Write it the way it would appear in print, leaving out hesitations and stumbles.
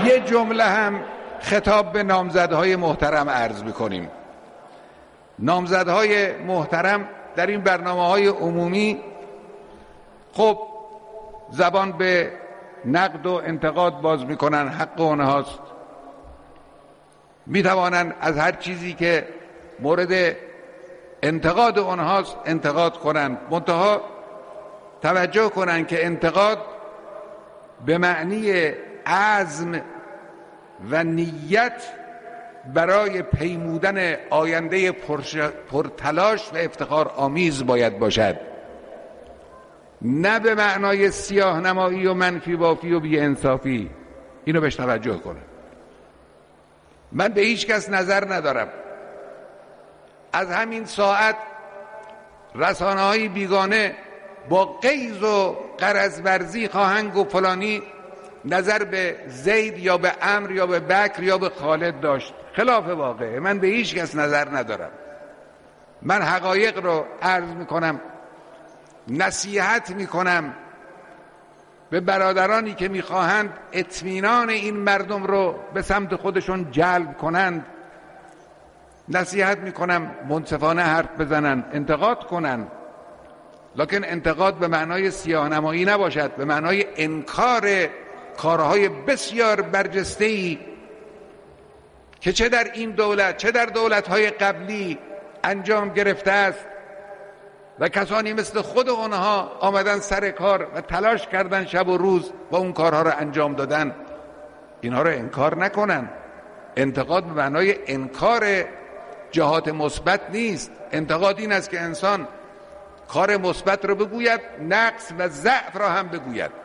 یه جمله هم خطاب به نامزدهای محترم عرض می‌کنیم. نامزدهای محترم در این برنامه‌های عمومی خب زبان به نقد و انتقاد باز می‌کنن، حق اونهاست، می‌توانند از هر چیزی که مورد انتقاد اونهاست انتقاد کنند، منتها توجه کنند که انتقاد به معنی عزم و نیت برای پیمودن آینده پرتلاش و افتخار آمیز باید باشد، نه به معنای سیاه نمایی و منفی بافی و بی انصافی. اینو بهش توجه کنه. من به هیچ کس نظر ندارم. از همین ساعت رسانه‌های بیگانه با غیظ و غرض ورزی خواهند گفت فلانی نظر به زید یا به عمرو یا به بکر یا به خالد داشت. خلاف واقعه. من به هیچ کس نظر ندارم. من حقایق رو عرض میکنم، نصیحت میکنم به برادرانی که میخواهند اطمینان این مردم رو به سمت خودشون جلب کنند. نصیحت میکنم منصفانه حرف بزنن، انتقاد کنن، لکن انتقاد به معنای سیاه‌نمایی نباشد، به معنای انکار کارهای بسیار برجسته‌ای که چه در این دولت چه در دولت‌های قبلی انجام گرفته است و کسانی مثل خود اونها آمدن سر کار و تلاش کردن شب و روز و اون کارها رو انجام دادن. اینها رو انکار نکنن. انتقاد به معنای انکار جهات مثبت نیست. انتقاد این است که انسان کار مثبت رو بگوید، نقص و ضعف را هم بگوید.